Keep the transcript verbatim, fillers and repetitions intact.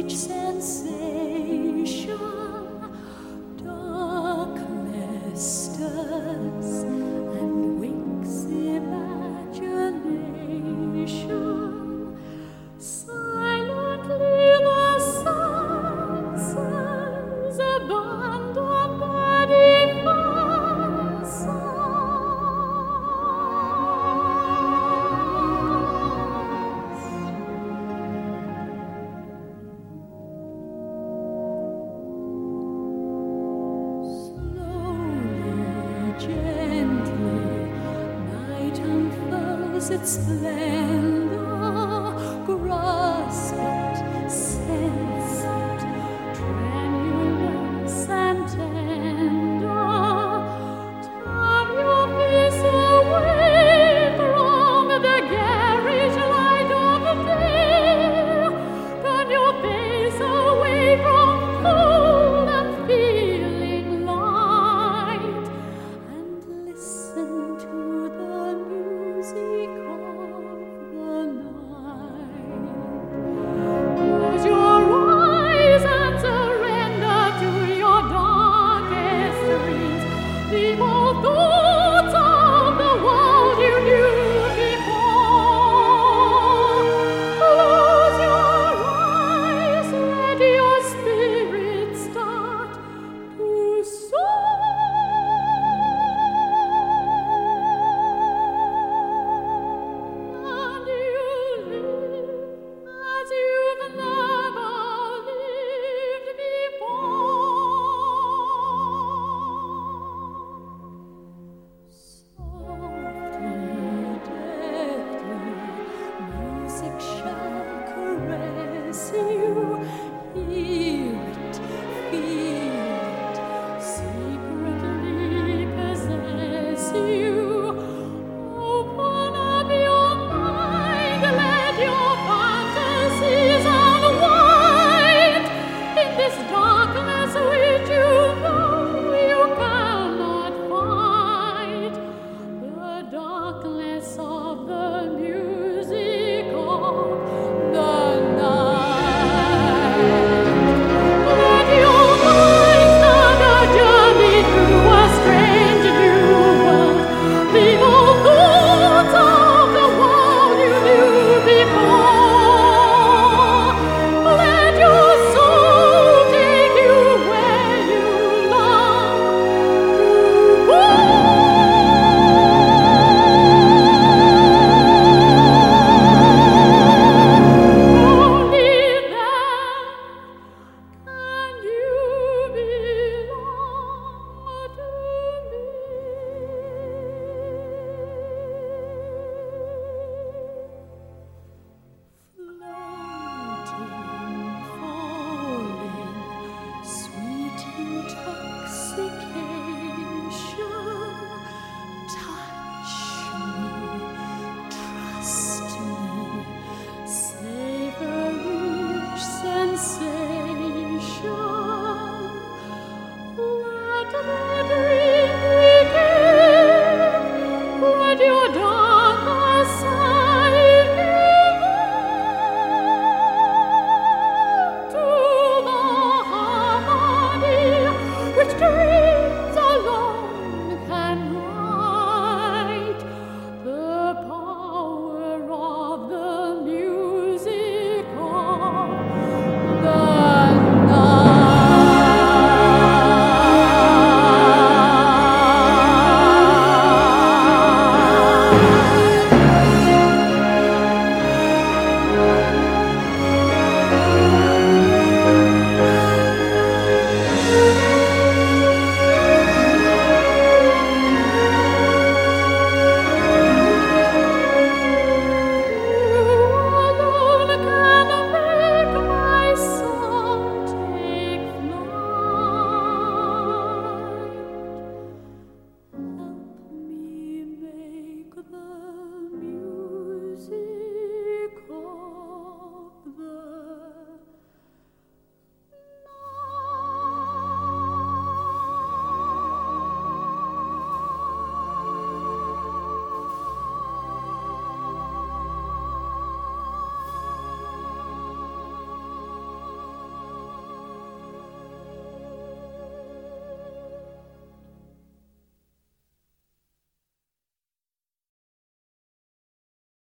each sensation, darkness stirs and wakes imagination. Silently the senses abandon their defenses. Gently, night unfurls its splendor. Grasp it, sense it, tremulous and tender. Turn your face away from the garish light of day. Turn your face away from cold and feeling light. Listen to the music of the night. Close your eyes and surrender to your darkest dreams. Leave all thoughts of the world you knew before. Close your eyes, let your spirit start to soar. And you live as you've never lived before. Softly, deftly, music shall caress you.